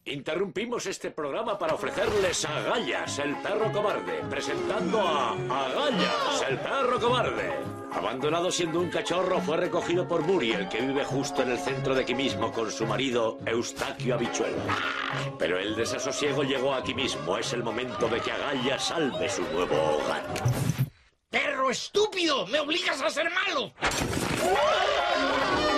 Interrumpimos este programa para ofrecerles a Agallas, el perro cobarde, presentando a Agallas, el perro cobarde. Abandonado siendo un cachorro, fue recogido por Muriel, que vive justo en el centro de aquí mismo con su marido Eustaquio Habichuelo. Pero el desasosiego llegó aquí mismo. Es el momento de que Agallas salve su nuevo hogar. ¡Perro estúpido! ¡Me obligas a ser malo!